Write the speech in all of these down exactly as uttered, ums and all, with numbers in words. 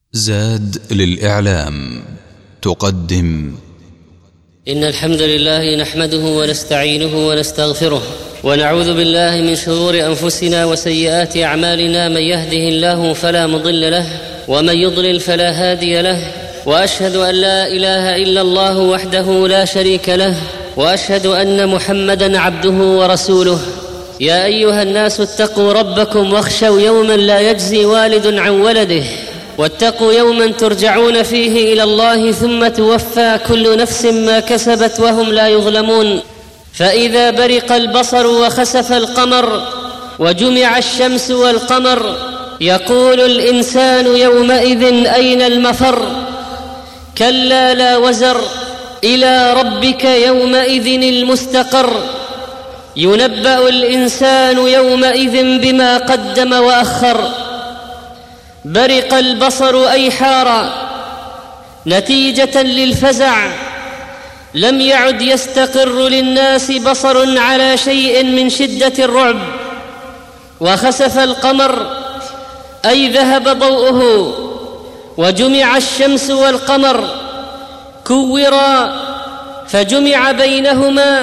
زاد للإعلام تقدم. إن الحمد لله نحمده ونستعينه ونستغفره ونعوذ بالله من شرور أنفسنا وسيئات أعمالنا، من يهده الله فلا مضل له ومن يضلل فلا هادي له، وأشهد أن لا إله إلا الله وحده لا شريك له، وأشهد أن محمدًا عبده ورسوله. يا أيها الناس اتقوا ربكم واخشوا يوماً لا يجزي والد عن ولده، واتقوا يوماً ترجعون فيه إلى الله ثم توفى كل نفس ما كسبت وهم لا يظلمون. فإذا برق البصر وخسف القمر وجمع الشمس والقمر يقول الإنسان يومئذ أين المفر؟ كلا لا وزر، إلى ربك يومئذ المستقر. ينبأ الإنسان يومئذ بما قدم وأخر. برق البصر أي حارا نتيجة للفزع، لم يعد يستقر للناس بصر على شيء من شدة الرعب. وخسف القمر أي ذهب ضوءه. وجمع الشمس والقمر، كورا فجمع بينهما.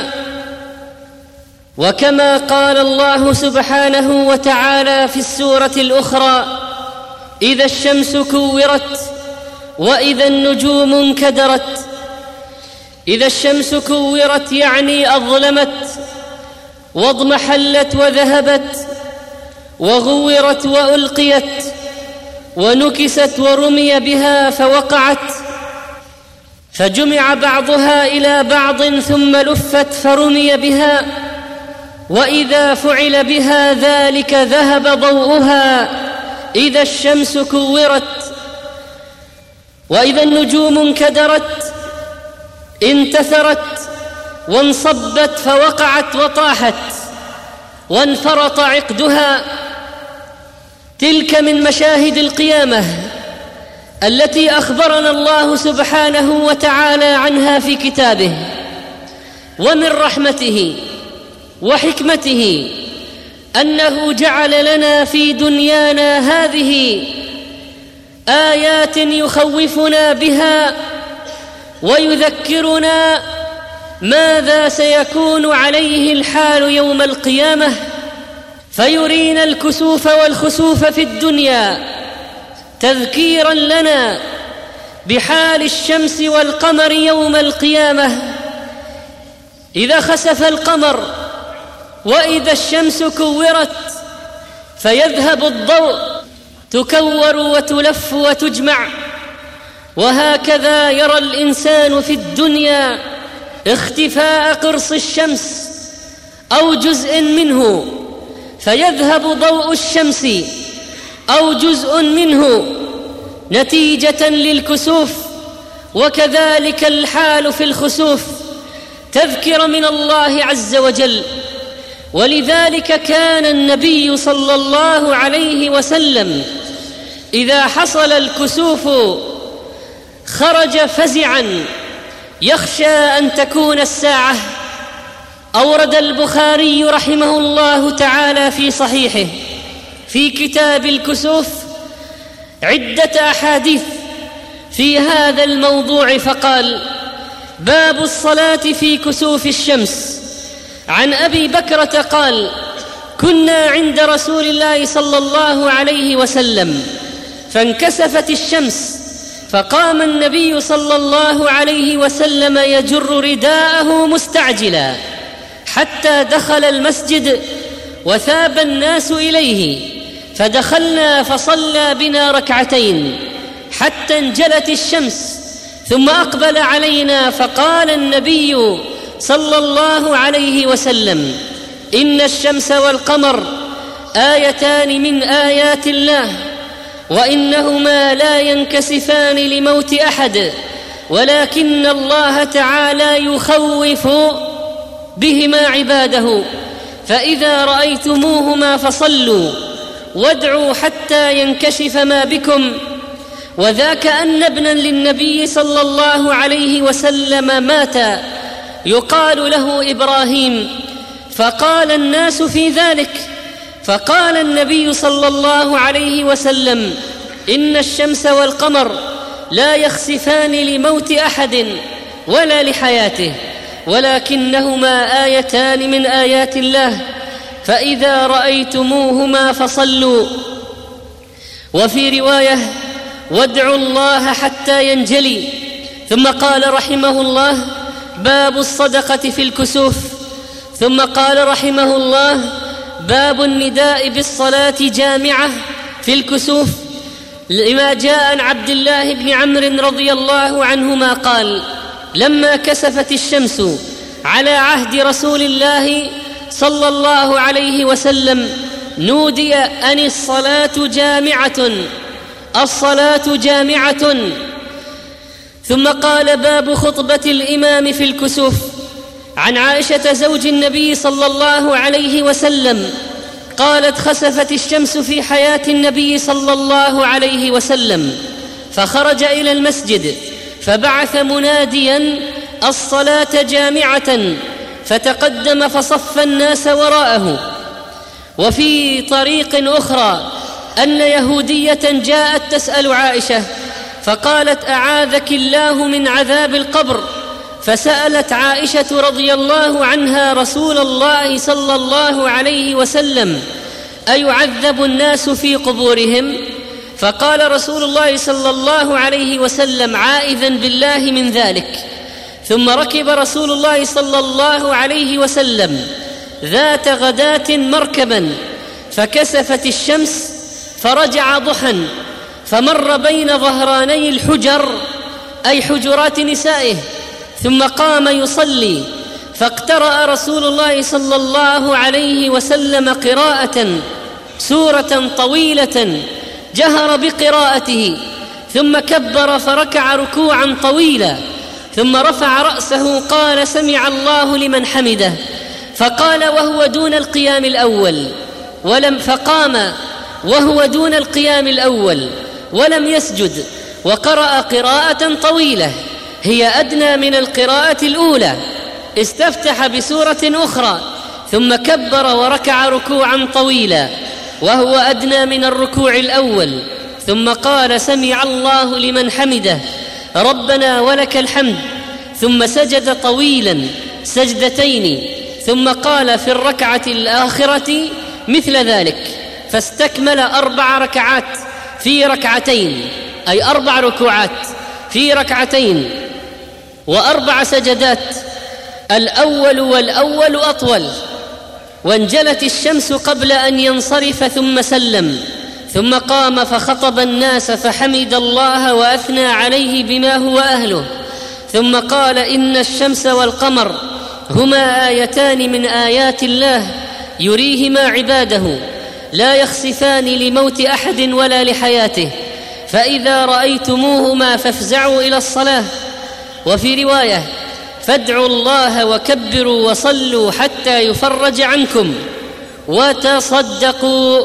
وكما قال الله سبحانه وتعالى في السورة الأخرى: إذا الشمس كورت وإذا النجوم انكدرت. إذا الشمس كورت يعني أظلمت واضمحلت وذهبت، وغورت وألقيت، ونكست ورمي بها فوقعت، فجمع بعضها إلى بعض ثم لفت فرمي بها. وإذا فعل بها ذلك ذهب ضوءها. إذا الشمس كورت. وإذا النجوم انكدرت انتثرت وانصبت فوقعت وطاحت وانفرط عقدها. تلك من مشاهد القيامة التي أخبرنا الله سبحانه وتعالى عنها في كتابه. ومن رحمته وحكمته أنه جعل لنا في دنيانا هذه آيات يخوفنا بها ويذكرنا ماذا سيكون عليه الحال يوم القيامة، فيرينا الكسوف والخسوف في الدنيا تذكيرا لنا بحال الشمس والقمر يوم القيامة. إذا خسف القمر وإذا الشمس كورت فيذهب الضوء، تكور وتلف وتجمع. وهكذا يرى الإنسان في الدنيا اختفاء قرص الشمس أو جزء منه، فيذهب ضوء الشمس أو جزء منه نتيجة للكسوف. وكذلك الحال في الخسوف، تذكر من الله عز وجل. ولذلك كان النبي صلى الله عليه وسلم إذا حصل الكسوف خرج فزعا يخشى أن تكون الساعة. أورد البخاري رحمه الله تعالى في صحيحه في كتاب الكسوف عدة أحاديث في هذا الموضوع، فقال: باب الصلاة في كسوف الشمس. عن أبي بكرة قال: كنا عند رسول الله صلى الله عليه وسلم فانكسفت الشمس، فقام النبي صلى الله عليه وسلم يجر رداءه مستعجلا حتى دخل المسجد وثاب الناس إليه، فدخلنا فصلى بنا ركعتين حتى انجلت الشمس، ثم أقبل علينا فقال النبي صلى الله عليه وسلم: إن الشمس والقمر آيتان من آيات الله، وإنهما لا ينكسفان لموت أحد، ولكن الله تعالى يخوف بهما عباده، فإذا رأيتموهما فصلوا وادعوا حتى ينكشف ما بكم. وذاك أن ابنا للنبي صلى الله عليه وسلم مات يقال له إبراهيم، فقال الناس في ذلك، فقال النبي صلى الله عليه وسلم: إن الشمس والقمر لا يخسفان لموت أحد ولا لحياته، ولكنهما آيتان من آيات الله، فإذا رأيتموهما فصلوا. وفي رواية: وادعوا الله حتى ينجلي. ثم قال رحمه الله: باب الصدقة في الكسوف. ثم قال رحمه الله: باب النداء بالصلاة جامعة في الكسوف، لما جاء عن عبد الله بن عمرو رضي الله عنهما قال: لما كسفت الشمس على عهد رسول الله صلى الله عليه وسلم نودي أن الصلاة جامعة، الصلاة جامعة. ثم قال: باب خطبة الإمام في الكسوف. عن عائشة زوج النبي صلى الله عليه وسلم قالت: خسفت الشمس في حياة النبي صلى الله عليه وسلم، فخرج إلى المسجد فبعث مناديا: الصلاة جامعة، فتقدم فصف الناس وراءه. وفي طريق أخرى أن يهودية جاءت تسأل عائشة فقالت: أعاذك الله من عذاب القبر. فسألت عائشة رضي الله عنها رسول الله صلى الله عليه وسلم: أيعذب الناس في قبورهم؟ فقال رسول الله صلى الله عليه وسلم: عائذا بالله من ذلك. ثم ركب رسول الله صلى الله عليه وسلم ذات غداة مركبا، فكسفت الشمس فرجع ضحى، فمر بين ظهراني الحجر أي حجرات نسائه، ثم قام يصلي، فاقترأ رسول الله صلى الله عليه وسلم قراءة سورة طويلة جهر بقراءته، ثم كبر فركع ركوعا طويلا، ثم رفع رأسه قال: سمع الله لمن حمده. فقال وهو دون القيام الأول ولم فقام وهو دون القيام الأول ولم يسجد، وقرأ قراءة طويلة هي أدنى من القراءة الأولى، استفتح بسورة أخرى، ثم كبر وركع ركوعا طويلا وهو أدنى من الركوع الأول، ثم قال: سمع الله لمن حمده ربنا ولك الحمد، ثم سجد طويلا سجدتين، ثم قال في الركعة الآخرة مثل ذلك، فاستكمل أربع ركعات في ركعتين، أي أربع ركوعات في ركعتين وأربع سجدات، الأول والأول أطول. وانجلت الشمس قبل أن ينصرف ثم سلم، ثم قام فخطب الناس فحمد الله وأثنى عليه بما هو أهله، ثم قال: إن الشمس والقمر هما آيتان من آيات الله يريهما عباده، لا يخسفان لموت أحد ولا لحياته، فإذا رأيتموهما فافزعوا إلى الصلاة. وفي رواية: فادعوا الله وكبروا وصلوا حتى يفرج عنكم، وتصدقوا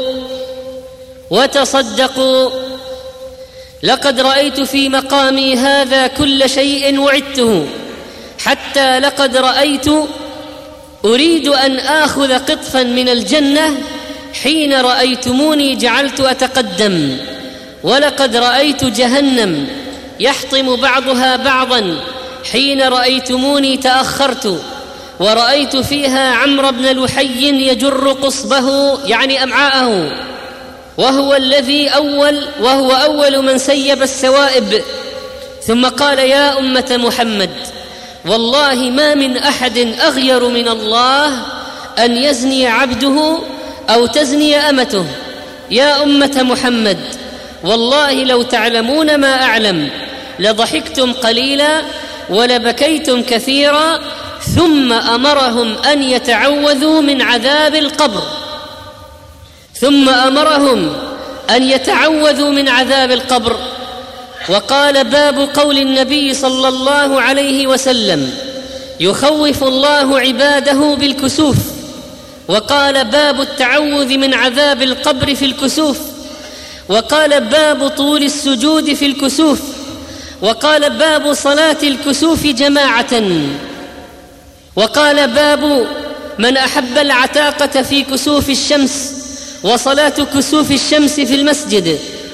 وتصدقوا لقد رأيت في مقامي هذا كل شيء وعدته، حتى لقد رأيت أريد أن آخذ قطفا من الجنة، حين رأيتموني جعلت أتقدم، ولقد رأيت جهنم يحطم بعضها بعضا، حين رأيتموني تأخرت، ورأيت فيها عمرو بن لحي يجر قصبه يعني أمعاءه، وهو الذي أول وهو أول من سيب السوائب. ثم قال: يا أمة محمد، والله ما من أحد أغير من الله أن يزني عبده أو تزني أمته. يا أمة محمد، والله لو تعلمون ما أعلم لضحكتم قليلا ولبكيتم كثيرا. ثم أمرهم أن يتعوذوا من عذاب القبر ثم أمرهم أن يتعوذوا من عذاب القبر. وقال: باب قول النبي صلى الله عليه وسلم: يخوف الله عباده بالكسوف. وقال: باب التعوذ من عذاب القبر في الكسوف. وقال: باب طول السجود في الكسوف. وقال: باب صلاة الكسوف جماعة. وقال: باب من أحب العتاقة في كسوف الشمس وصلاة كسوف الشمس في المسجد.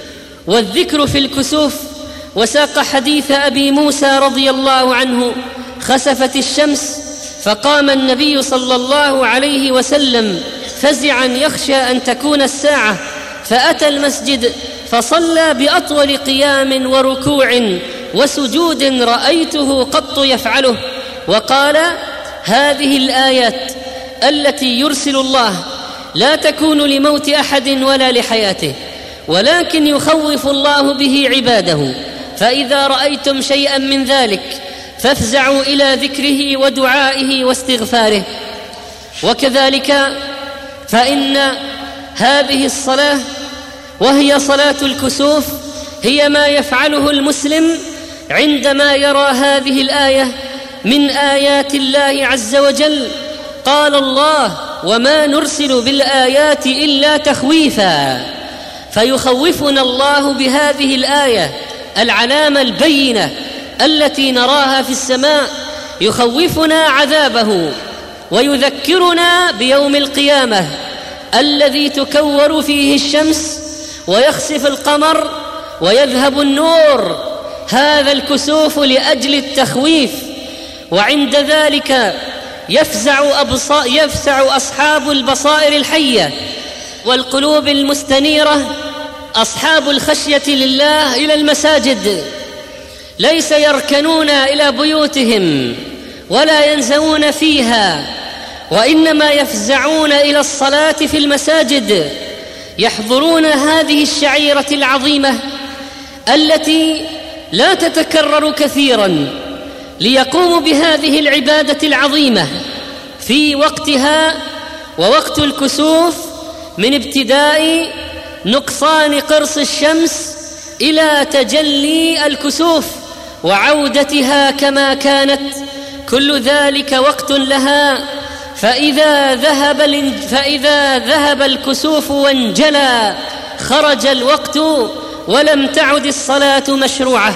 والذكر في الكسوف. وساق حديث أبي موسى رضي الله عنه: خسفت الشمس فقام النبي صلى الله عليه وسلم فزعا يخشى أن تكون الساعة، فأتى المسجد فصلى بأطول قيام وركوع وسجود رأيته قط يفعله، وقال: هذه الآيات التي يرسل الله لا تكون لموت أحد ولا لحياته، ولكن يخوف الله به عباده، فإذا رأيتم شيئا من ذلك فافزعوا إلى ذكره ودعائه واستغفاره. وكذلك فإن هذه الصلاة وهي صلاة الكسوف هي ما يفعله المسلم عندما يرى هذه الآية من آيات الله عز وجل. قال الله: وما نرسل بالآيات إلا تخويفا، فيخوفنا الله بهذه الآية العلامة البينة التي نراها في السماء، يخوفنا عذابه ويذكرنا بيوم القيامة الذي تكور فيه الشمس ويخسف القمر ويذهب النور. هذا الكسوف لأجل التخويف. وعند ذلك يفزع, أبصا يفزع أصحاب البصائر الحية والقلوب المستنيرة، أصحاب الخشية لله، إلى المساجد، ليس يركنون إلى بيوتهم ولا ينزوون فيها، وإنما يفزعون إلى الصلاة في المساجد، يحضرون هذه الشعيرة العظيمة التي لا تتكرر كثيرا، ليقوموا بهذه العبادة العظيمة في وقتها. ووقت الكسوف من ابتداء نقصان قرص الشمس إلى تجلي الكسوف وعودتها كما كانت، كل ذلك وقت لها. فإذا ذهب, فإذا ذهب الكسوف وانجلى خرج الوقت ولم تعد الصلاة مشروعة.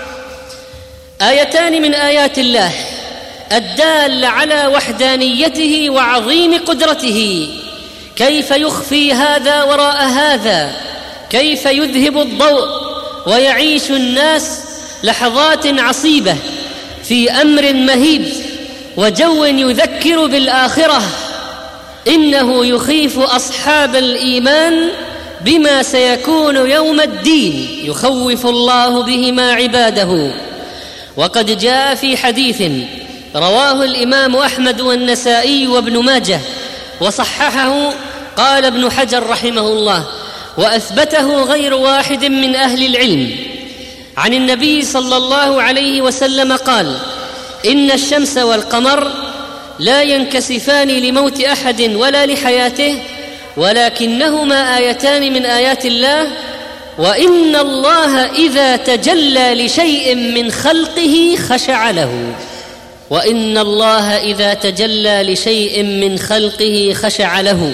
آيتان من آيات الله الدالة على وحدانيته وعظيم قدرته. كيف يخفي هذا وراء هذا؟ كيف يذهب الضوء ويعيش الناس لحظات عصيبة في أمر مهيب وجو يذكر بالآخرة؟ إنه يخيف أصحاب الإيمان بما سيكون يوم الدين، يخوف الله بهما عباده. وقد جاء في حديث رواه الإمام أحمد والنسائي وابن ماجه وصححه، قال ابن حجر رحمه الله: وأثبته غير واحد من أهل العلم، عن النبي صلى الله عليه وسلم قال: إن الشمس والقمر لا ينكسفان لموت أحد ولا لحياته، ولكنهما آيتان من آيات الله، وإن الله إذا تجلى لشيء من خلقه خشع له. وإن الله إذا تجلى لشيء من خلقه خشع له.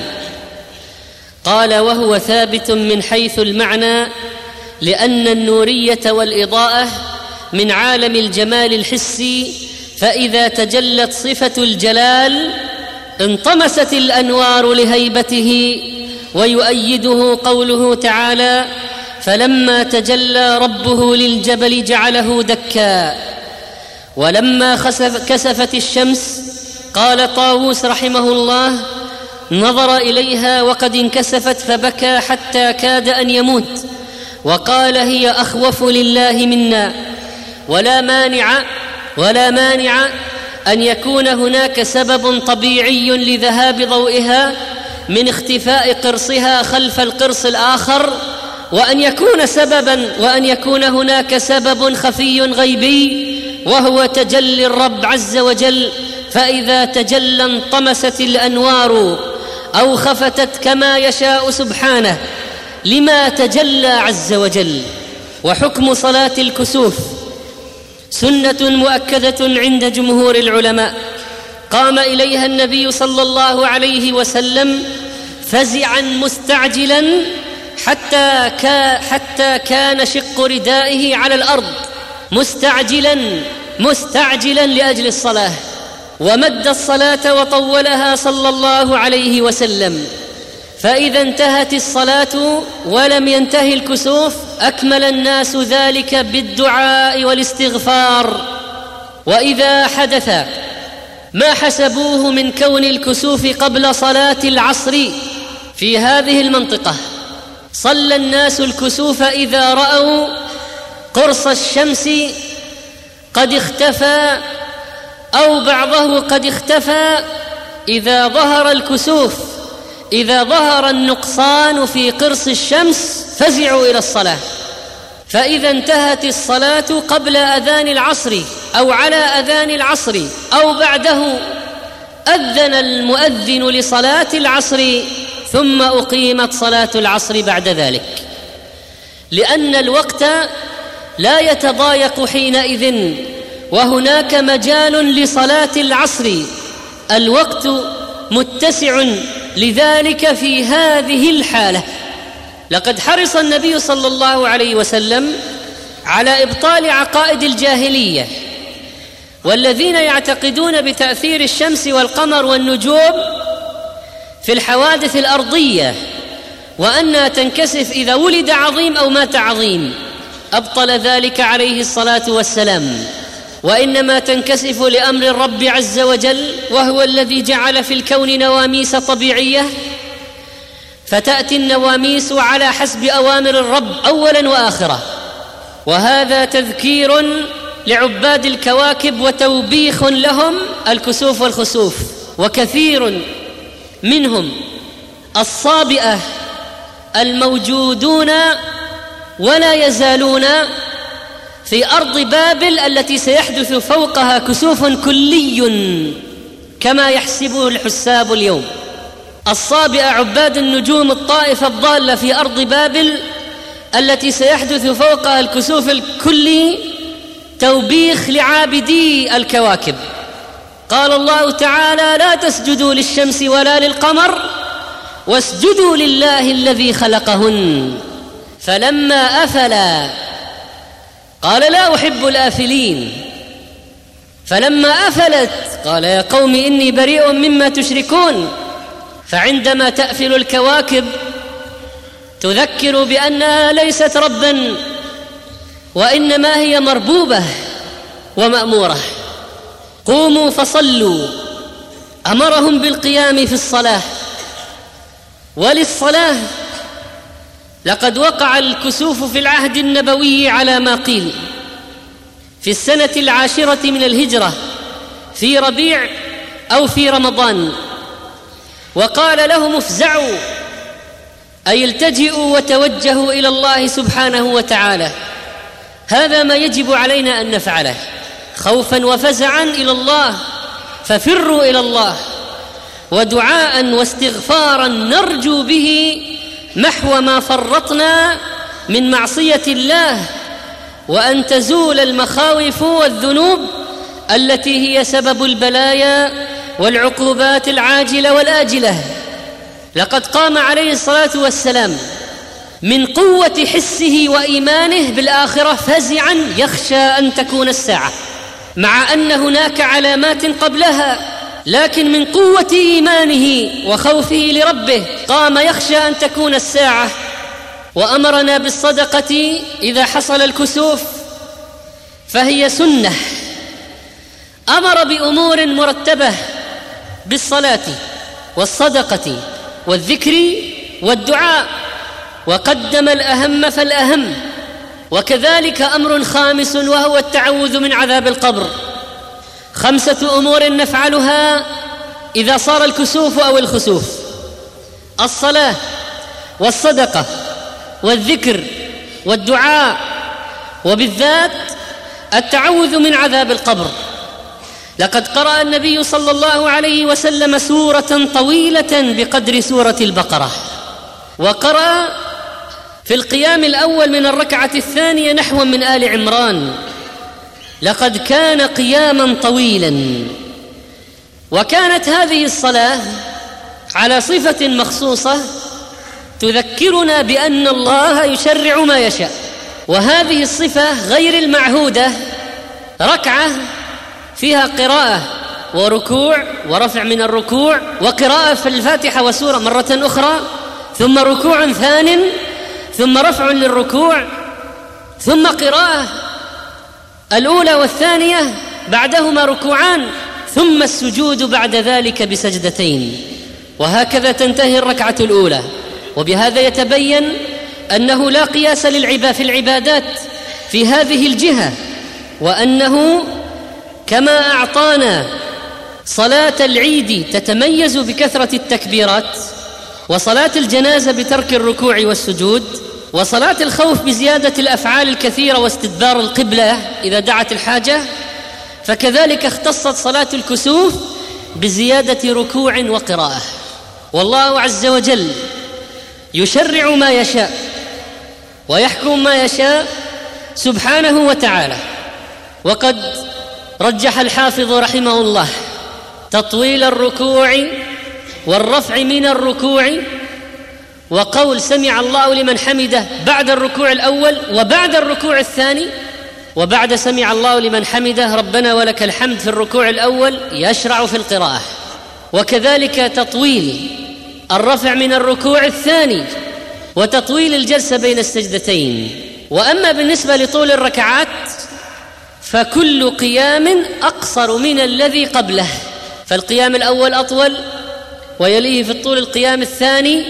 قال: وهو ثابت من حيث المعنى، لأن النورية والإضاءة من عالم الجمال الحسي، فإذا تجلت صفة الجلال انطمست الأنوار لهيبته. ويؤيده قوله تعالى: فلما تجلى ربه للجبل جعله دكا. ولما خسف كسفت الشمس، قال طاووس رحمه الله: نظر إليها وقد انكسفت فبكى حتى كاد أن يموت، وقال: هي أخوف لله منا. ولا مانع ولا مانع أن يكون هناك سبب طبيعي لذهاب ضوئها من اختفاء قرصها خلف القرص الآخر، وأن يكون سببا وأن يكون هناك سبب خفي غيبي، وهو تجلي الرب عز وجل. فإذا تجلى انطمست الأنوار أو خفتت كما يشاء سبحانه لما تجلى عز وجل. وحكم صلاة الكسوف سنة مؤكدة عند جمهور العلماء، قام إليها النبي صلى الله عليه وسلم فزعا مستعجلا حتى, كا حتى كان شق ردائه على الأرض، مستعجلا مستعجلا لأجل الصلاة، ومد الصلاة وطولها صلى الله عليه وسلم. فإذا انتهت الصلاة ولم ينتهي الكسوف أكمل الناس ذلك بالدعاء والاستغفار. وإذا حدث ما حسبوه من كون الكسوف قبل صلاة العصر في هذه المنطقة، صلى الناس الكسوف إذا رأوا قرص الشمس قد اختفى أو بعضه قد اختفى. إذا ظهر الكسوف، إذا ظهر النقصان في قرص الشمس فزعوا إلى الصلاة. فإذا انتهت الصلاة قبل أذان العصر أو على أذان العصر أو بعده أذن المؤذن لصلاة العصر، ثم أقيمت صلاة العصر بعد ذلك، لأن الوقت لا يتضايق حينئذ وهناك مجال لصلاة العصر، الوقت متسع لذلك في هذه الحالة. لقد حرص النبي صلى الله عليه وسلم على إبطال عقائد الجاهلية والذين يعتقدون بتأثير الشمس والقمر والنجوم في الحوادث الأرضية، وأنها تنكسف إذا ولد عظيم أو مات عظيم. أبطل ذلك عليه الصلاة والسلام، وإنما تنكسف لأمر الرب عز وجل، وهو الذي جعل في الكون نواميس طبيعية، فتأتي النواميس على حسب أوامر الرب أولا وآخرة. وهذا تذكير لعباد الكواكب وتوبيخ لهم الكسوف والخسوف. وكثير منهم الصابئة الموجودون ولا يزالون في أرض بابل التي سيحدث فوقها كسوف كلي كما يحسبه الحساب اليوم. الصابئة عباد النجوم الطائفة الضالة في أرض بابل التي سيحدث فوقها الكسوف الكلي توبيخ لعابدي الكواكب. قال الله تعالى: لا تسجدوا للشمس ولا للقمر واسجدوا لله الذي خلقهن. فلما أفلا قال: لا أحب الآفلين. فلما أفلت قال: يا قوم إني بريء مما تشركون. فعندما تأفل الكواكب تذكر بأنها ليست ربا، وإنما هي مربوبة ومأمورة. قوموا فصلوا، أمرهم بالقيام في الصلاة. وللصلاة لقد وقع الكسوف في العهد النبوي على ما قيل في السنة العاشرة من الهجرة في ربيع أو في رمضان، وقال لهم: افزعوا، أي التجئوا وتوجهوا إلى الله سبحانه وتعالى. هذا ما يجب علينا أن نفعله، خوفا وفزعا إلى الله، ففروا إلى الله، ودعاء واستغفارا نرجو به محو ما فرطنا من معصية الله، وأن تزول المخاوف والذنوب التي هي سبب البلايا والعقوبات العاجلة والآجلة. لقد قام عليه الصلاة والسلام من قوة حسه وإيمانه بالآخرة فزعا يخشى أن تكون الساعة، مع أن هناك علامات قبلها، لكن من قوة إيمانه وخوفه لربه قام يخشى أن تكون الساعة. وأمرنا بالصدقة إذا حصل الكسوف، فهي سنة. أمر بأمور مرتبة بالصلاة والصدقة والذكر والدعاء، وقدم الأهم فالأهم. وكذلك أمر خامس وهو التعوذ من عذاب القبر. خمسة أمور نفعلها إذا صار الكسوف أو الخسوف: الصلاة والصدقة والذكر والدعاء، وبالذات التعوذ من عذاب القبر. لقد قرأ النبي صلى الله عليه وسلم سورة طويلة بقدر سورة البقرة، وقرأ في القيام الأول من الركعة الثانية نحو من آل عمران. لقد كان قياما طويلا. وكانت هذه الصلاة على صفة مخصوصة تذكرنا بأن الله يشرع ما يشاء، وهذه الصفة غير المعهودة. ركعة فيها قراءة وركوع ورفع من الركوع، وقراءة في الفاتحة وسورة مرة أخرى، ثم ركوع ثان، ثم رفع للركوع، ثم قراءة الأولى والثانية بعدهما ركوعان، ثم السجود بعد ذلك بسجدتين، وهكذا تنتهي الركعة الأولى. وبهذا يتبين أنه لا قياس للعبادة في العبادات في هذه الجهة، وأنه كما أعطانا صلاة العيد تتميز بكثرة التكبيرات، وصلاة الجنازة بترك الركوع والسجود، وصلاة الخوف بزيادة الأفعال الكثيرة واستدبار القبلة إذا دعت الحاجة، فكذلك اختصت صلاة الكسوف بزيادة ركوع وقراءة. والله عز وجل يشرع ما يشاء ويحكم ما يشاء سبحانه وتعالى. وقد رجح الحافظ رحمه الله تطويل الركوع والرفع من الركوع، وقول سمع الله لمن حمده بعد الركوع الأول وبعد الركوع الثاني، وبعد سمع الله لمن حمده ربنا ولك الحمد في الركوع الأول يشرع في القراءة. وكذلك تطويل الرفع من الركوع الثاني وتطويل الجلسة بين السجدتين. وأما بالنسبة لطول الركعات فكل قيام أقصر من الذي قبله، فالقيام الأول أطول، ويليه في الطول القيام الثاني،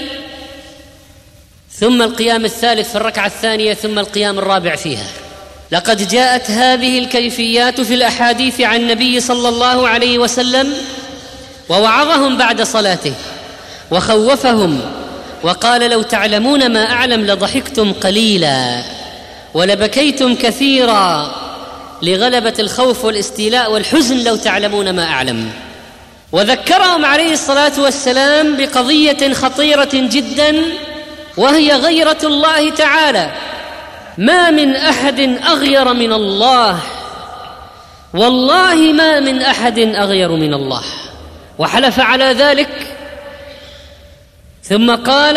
ثم القيام الثالث في الركعة الثانية، ثم القيام الرابع فيها. لقد جاءت هذه الكيفيات في الأحاديث عن النبي صلى الله عليه وسلم، ووعظهم بعد صلاته وخوفهم وقال لو تعلمون ما أعلم لضحكتم قليلا ولبكيتم كثيرا لغلبة الخوف والاستيلاء والحزن لو تعلمون ما أعلم. وذكرهم عليه الصلاة والسلام بقضية خطيرة جدا، وهي غيرة الله تعالى. ما من أحد أغير من الله، والله ما من أحد أغير من الله، وحلف على ذلك. ثم قال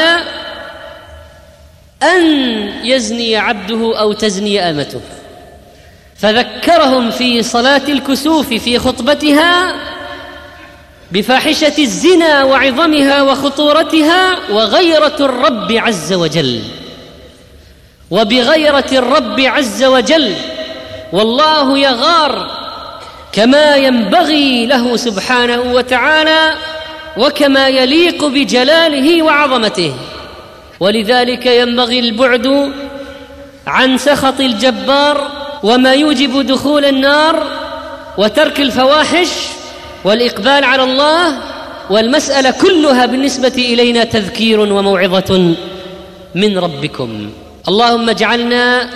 أن يزني عبده أو تزني أمته، فذكرهم في صلاة الكسوف في خطبتها بفاحشة الزنا وعظمها وخطورتها وغيرة الرب عز وجل، وبغيرة الرب عز وجل، والله يغار كما ينبغي له سبحانه وتعالى وكما يليق بجلاله وعظمته. ولذلك ينبغي البعد عن سخط الجبار وما يوجب دخول النار، وترك الفواحش والإقبال على الله. والمسألة كلها بالنسبة إلينا تذكير وموعظة من ربكم. اللهم اجعلنا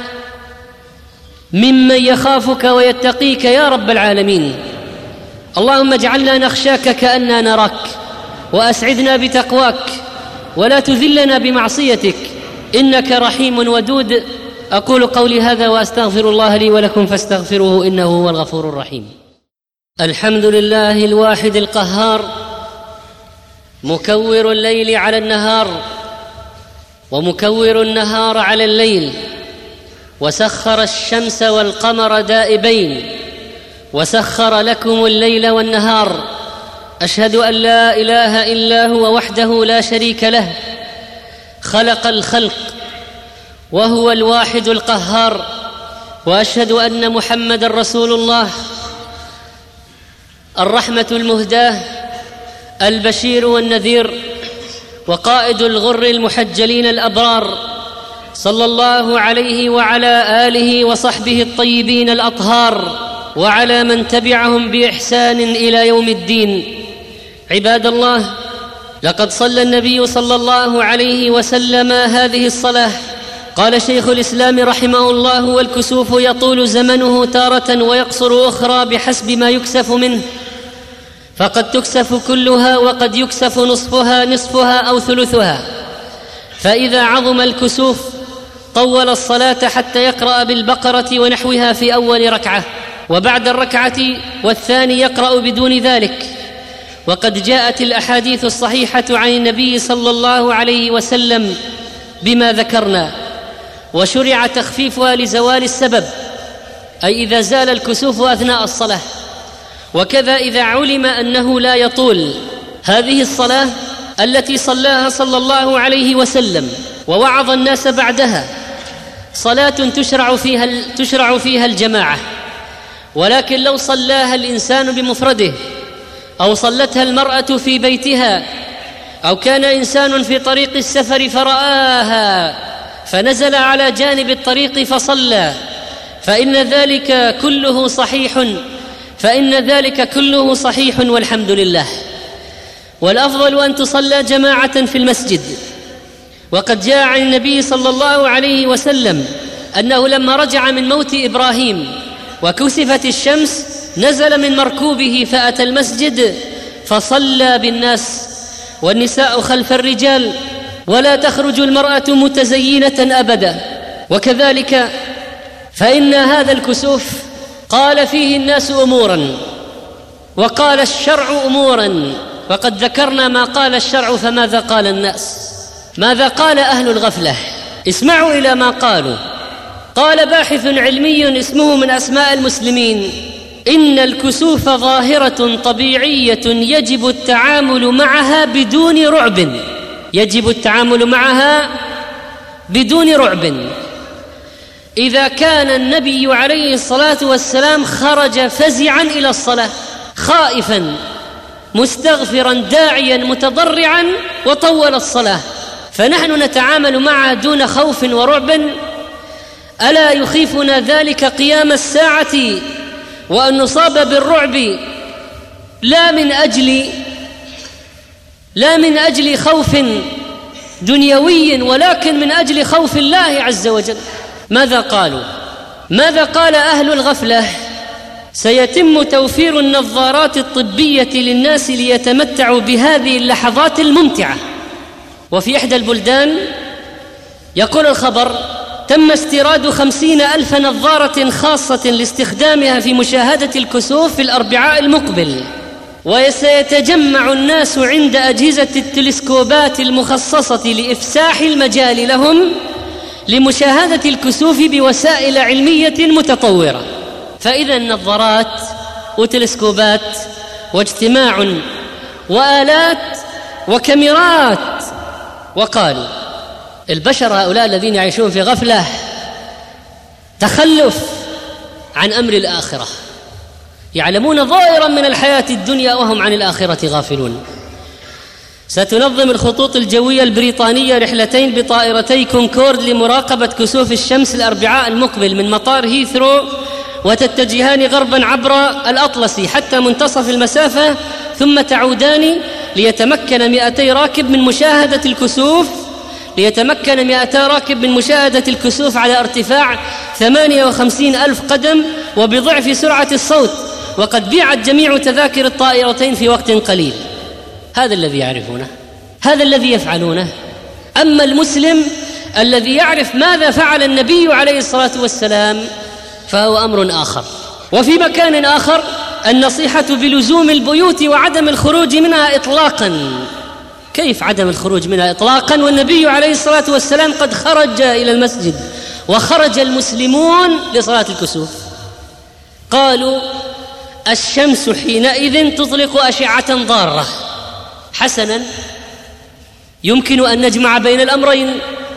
ممن يخافك ويتقيك يا رب العالمين. اللهم اجعلنا نخشاك كأننا نراك، وأسعدنا بتقواك، ولا تذلنا بمعصيتك، إنك رحيم ودود. أقول قولي هذا وأستغفر الله لي ولكم فاستغفروه إنه هو الغفور الرحيم. الحمد لله الواحد القهار، مكور الليل على النهار ومكور النهار على الليل، وسخر الشمس والقمر دائبين، وسخر لكم الليل والنهار. أشهد أن لا إله إلا هو وحده لا شريك له، خلق الخلق وهو الواحد القهار. وأشهد أن محمد رسول الله، الرحمة المهداة، البشير والنذير، وقائد الغر المحجلين الأبرار، صلى الله عليه وعلى آله وصحبه الطيبين الأطهار، وعلى من تبعهم بإحسان إلى يوم الدين. عباد الله، لقد صلى النبي صلى الله عليه وسلم هذه الصلاة. قال شيخ الإسلام رحمه الله: والكسوف يطول زمنه تارة ويقصر أخرى بحسب ما يكسف منه، فقد تكسف كلها وقد يكسف نصفها نصفها أو ثلثها. فإذا عظم الكسوف طول الصلاة حتى يقرأ بالبقرة ونحوها في أول ركعة، وبعد الركعة والثاني يقرأ بدون ذلك. وقد جاءت الأحاديث الصحيحة عن النبي صلى الله عليه وسلم بما ذكرنا، وشرع تخفيفها لزوال السبب، أي إذا زال الكسوف أثناء الصلاة. وكذا إذا علم أنه لا يطول هذه الصلاة التي صلاها صلى الله عليه وسلم ووعظ الناس بعدها صلاة تشرع فيها تشرع فيها الجماعة، ولكن لو صلاها الإنسان بمفرده أو صلتها المرأة في بيتها أو كان إنسان في طريق السفر فرآها فنزل على جانب الطريق فصلى فإن ذلك كله صحيح فإن ذلك كله صحيح والحمد لله. والأفضل أن تصلى جماعة في المسجد، وقد جاء عن النبي صلى الله عليه وسلم أنه لما رجع من موت إبراهيم وكسفت الشمس نزل من مركوبه فأتى المسجد فصلى بالناس والنساء خلف الرجال، ولا تخرج المرأة متزينة أبدا. وكذلك فإن هذا الكسوف قال فيه الناس أمورا وقال الشرع أمورا، وقد ذكرنا ما قال الشرع، فماذا قال الناس؟ ماذا قال أهل الغفلة؟ اسمعوا إلى ما قالوا. قال باحث علمي اسمه من أسماء المسلمين: إن الكسوف ظاهرة طبيعية يجب التعامل معها بدون رعب يجب التعامل معها بدون رعب. إذا كان النبي عليه الصلاة والسلام خرج فزعا إلى الصلاة خائفا مستغفرا داعيا متضرعا وطول الصلاة، فنحن نتعامل معها دون خوف ورعب؟ ألا يخيفنا ذلك قيام الساعة وأن نصاب بالرعب لا من أجل لا من أجل خوف دنيوي ولكن من أجل خوف الله عز وجل. ماذا قالوا؟ ماذا قال أهل الغفلة؟ سيتم توفير النظارات الطبية للناس ليتمتعوا بهذه اللحظات الممتعة. وفي إحدى البلدان يقول الخبر: تم استيراد خمسين ألف نظارة خاصة لاستخدامها في مشاهدة الكسوف في الأربعاء المقبل، وسيتجمع الناس عند أجهزة التلسكوبات المخصصة لإفساح المجال لهم لمشاهدة الكسوف بوسائل علمية متطورة. فإذا النظارات وتلسكوبات واجتماع وآلات وكاميرات. وقالوا البشر هؤلاء الذين يعيشون في غفلة تخلف عن أمر الآخرة، يعلمون ظاهرا من الحياة الدنيا وهم عن الآخرة غافلون. ستنظم الخطوط الجوية البريطانية رحلتين بطائرتي كونكورد لمراقبة كسوف الشمس الأربعاء المقبل من مطار هيثرو، وتتجهان غربا عبر الأطلسي حتى منتصف المسافة، ثم تعودان ليتمكن مئتي راكب من مشاهدة الكسوف ليتمكن مئتي راكب من مشاهدة الكسوف على ارتفاع ثمانية وخمسين ألف قدم وبضعف سرعة الصوت، وقد بيعت جميع تذاكر الطائرتين في وقت قليل. هذا الذي يعرفونه، هذا الذي يفعلونه. أما المسلم الذي يعرف ماذا فعل النبي عليه الصلاة والسلام فهو أمر آخر. وفي مكان آخر النصيحة بلزوم البيوت وعدم الخروج منها إطلاقا. كيف عدم الخروج منها إطلاقا والنبي عليه الصلاة والسلام قد خرج إلى المسجد وخرج المسلمون لصلاة الكسوف؟ قالوا الشمس حينئذ تطلق أشعة ضارة. حسنا، يمكن أن نجمع بين الأمرين: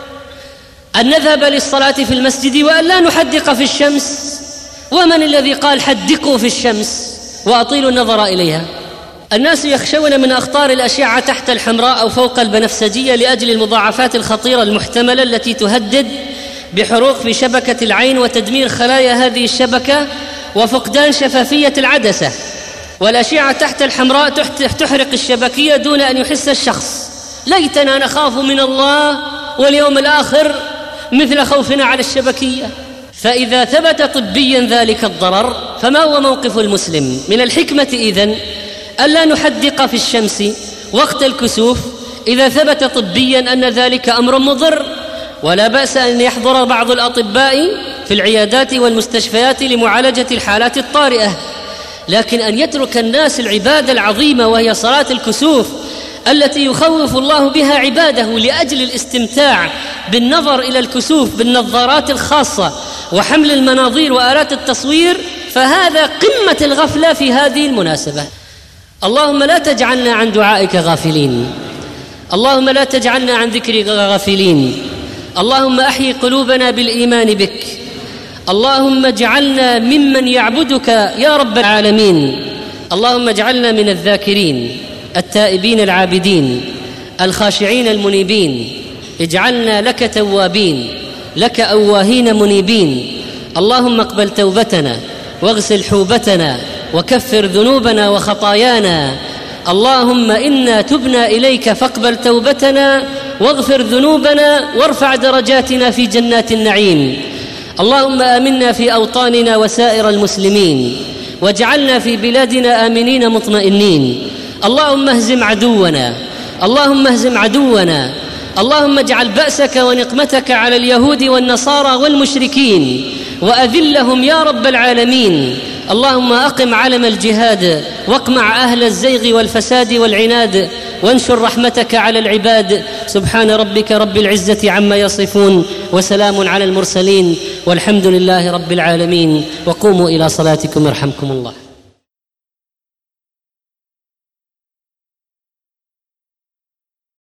أن نذهب للصلاة في المسجد وأن لا نحدق في الشمس. ومن الذي قال حدقوا في الشمس وأطيلوا النظر إليها؟ الناس يخشون من أخطار الأشعة تحت الحمراء أو فوق البنفسجية لأجل المضاعفات الخطيرة المحتملة التي تهدد بحروق في شبكة العين وتدمير خلايا هذه الشبكة وفقدان شفافية العدسة. والأشعة تحت الحمراء تحرق الشبكية دون أن يحس الشخص. ليتنا نخاف من الله واليوم الآخر مثل خوفنا على الشبكية. فإذا ثبت طبيا ذلك الضرر فما هو موقف المسلم؟ من الحكمة إذن ألا نحدق في الشمس وقت الكسوف إذا ثبت طبيا أن ذلك أمر مضر، ولا بأس أن يحضر بعض الأطباء في العيادات والمستشفيات لمعالجة الحالات الطارئة. لكن أن يترك الناس العبادة العظيمة وهي صلاة الكسوف التي يخوف الله بها عباده لأجل الاستمتاع بالنظر إلى الكسوف بالنظارات الخاصة وحمل المناظير وآلات التصوير، فهذا قمة الغفلة في هذه المناسبة. اللهم لا تجعلنا عن دعائك غافلين. اللهم لا تجعلنا عن ذكرك غافلين. اللهم أحيي قلوبنا بالإيمان بك. اللهم اجعلنا ممن يعبدك يا رب العالمين. اللهم اجعلنا من الذاكرين التائبين العابدين الخاشعين المنيبين. اجعلنا لك توابين لك أواهين منيبين. اللهم اقبل توبتنا واغسل حوبتنا وكفر ذنوبنا وخطايانا. اللهم إنا تبنا إليك فاقبل توبتنا واغفر ذنوبنا وارفع درجاتنا في جنات النعيم. اللهم آمنا في أوطاننا وسائر المسلمين، واجعلنا في بلادنا آمنين مطمئنين. اللهم اهزم عدونا اللهم اهزم عدونا اللهم اجعل بأسك ونقمتك على اليهود والنصارى والمشركين وأذلهم يا رب العالمين. اللهم أقم علم الجهاد واقمع أهل الزيغ والفساد والعناد وانشر رحمتك على العباد. سبحان ربك رب العزة عما يصفون وسلام على المرسلين والحمد لله رب العالمين. وقوموا إلى صلاتكم يرحمكم الله.